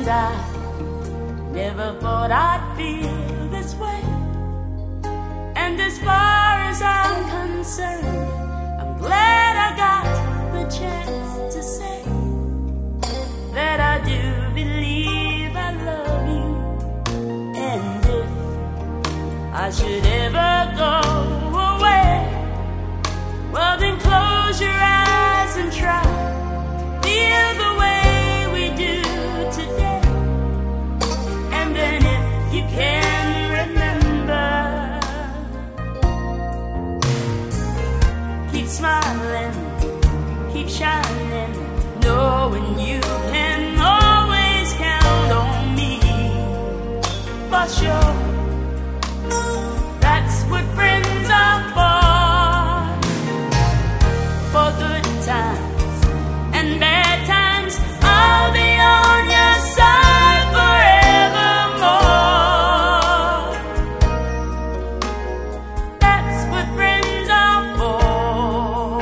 I never thought I'd feel this way. And as far as I'm concerned, I'm glad I got the chance to say that I do believe I love you. And if I should ever go away, well then close your eyes and try to feel the way we do today. And then if you can remember, keep smiling, keep shining, knowing you can always count on me. For sure, that's what friends are for good times and bad times. I'll be on your side forevermore. That's what friends are for.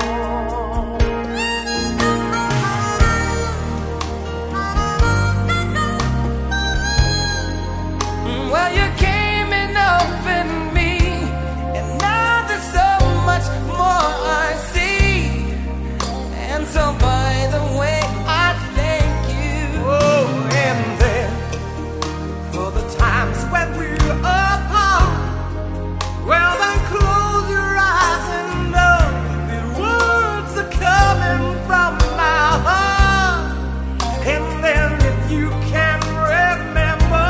Well, you came and opened me, and now there's so much more I see. And so by the way, I thank you. Oh, and then for the times when we're apart, well then close your eyes and know the words are coming from my heart. And then if you can remember,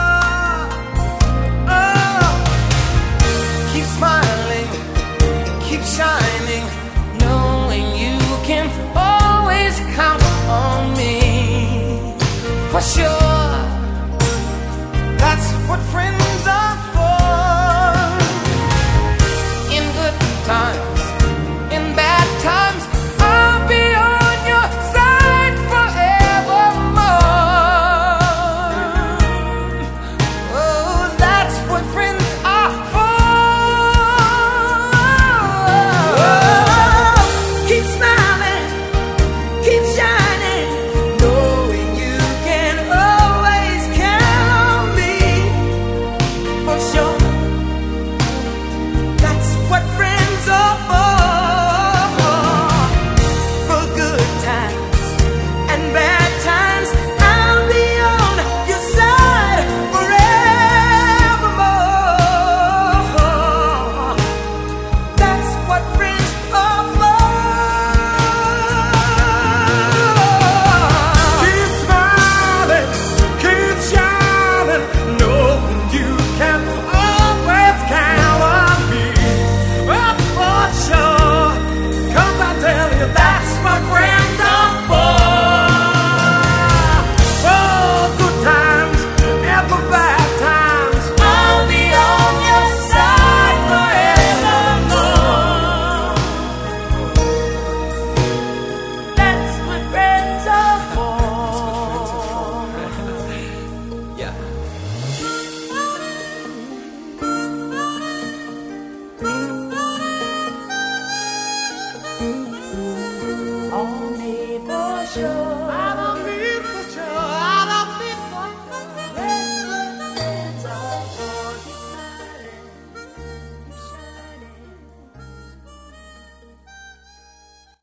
oh, keep smiling, keep shining, knowing you can always count on me. For sure.